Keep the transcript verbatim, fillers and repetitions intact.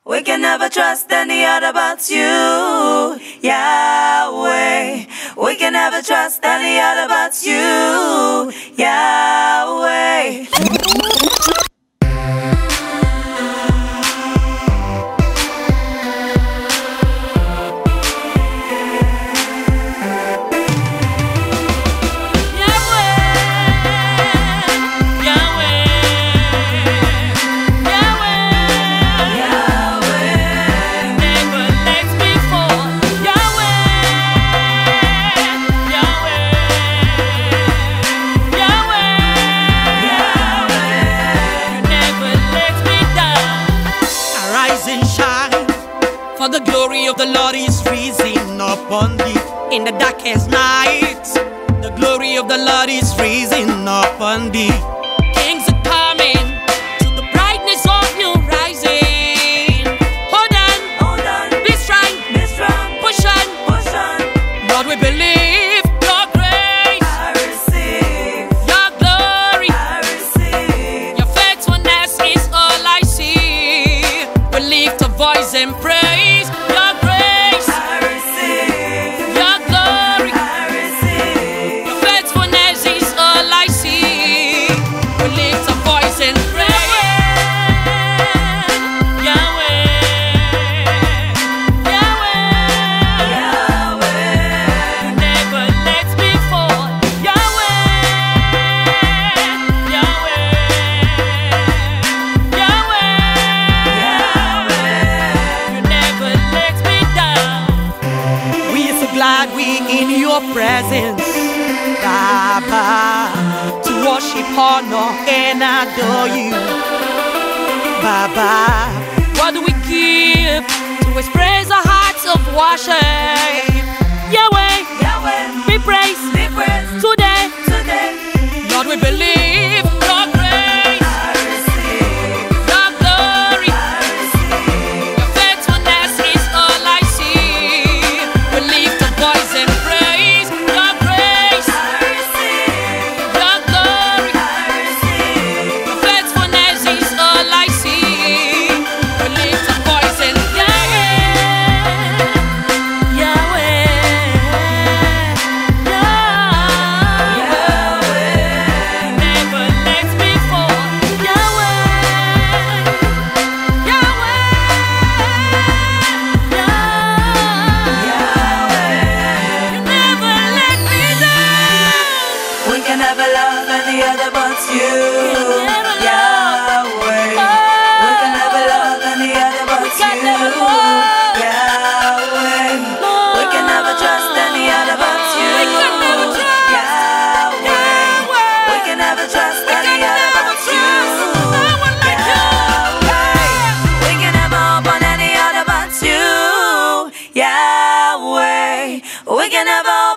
We can never trust any other but you, Yahweh. We can never trust any other but you, Yahweh. For the glory of the Lord is rising upon thee in the darkest night. The glory of the Lord is rising upon thee. Kings are coming to the brightness of your rising. Hold on, hold on, be strong, be strong, push on, push on. Lord, we believe your grace. I receive your glory. I receive your faithfulness is all I see. We lift a voice and pray. Glad we in your presence, Baba, to worship, honor, and adore you, Baba. What do we give to express our hearts of worship? Yahweh, Yahweh, be praised, be praised today, today. Lord, we believe your grace. I receive your glory. I receive your faithfulness is all I see. We lift a voice and praise your grace. I receive your glory. I receive your faithfulness is all I see. We lift a voice and Yahweh, Yahweh, Yahweh. Never let me fall. Yahweh, Yahweh, Yahweh. You never let me down. We can never love any other but you, never love. Yahweh. We can never love any other but can you, never love. Yahweh. We can never trust any other but you, We can never trust. Yahweh. Yahweh. We can never trust We any can other never but you, trust no one like you. Yahweh. We can never hope on any other but you, Yahweh. We can never